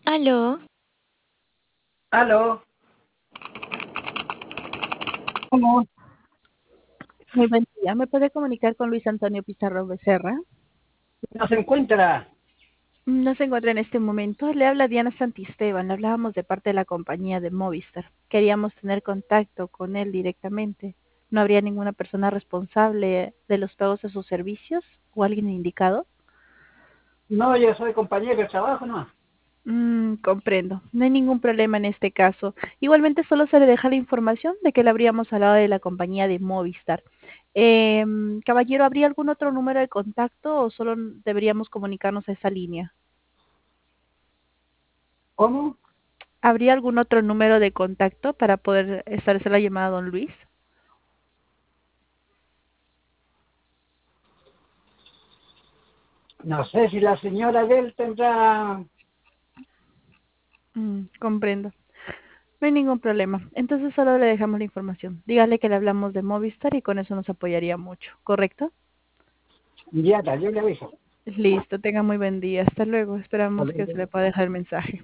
Aló, Aló, ¿cómo? Muy buen día. ¿Me puede comunicar con Luis Antonio Pizarro Becerra? ¿No se encuentra? No se encuentra en este momento. Le habla Diana Santisteban. Le hablábamos de parte de la compañía de Movistar. Queríamos tener contacto con él directamente. ¿No habría ninguna persona responsable de los pagos de sus servicios o alguien indicado? No, yo soy compañero de trabajo, ¿no? Comprendo. No hay ningún problema en este caso. Igualmente solo se le deja la información de que le habríamos hablado de la compañía de Movistar. Caballero, ¿habría algún otro número de contacto o solo deberíamos comunicarnos a esa línea? ¿Cómo? ¿Habría algún otro número de contacto para poder establecer la llamada a don Luis? No sé si la señora de él tendrá... Comprendo. No hay ningún problema. Entonces solo le dejamos la información. Dígale que le hablamos de Movistar y con eso nos apoyaría mucho, ¿correcto? Ya está, yo le aviso. Listo, tenga muy buen día. Hasta luego. Esperamos que se le pueda dejar el mensaje.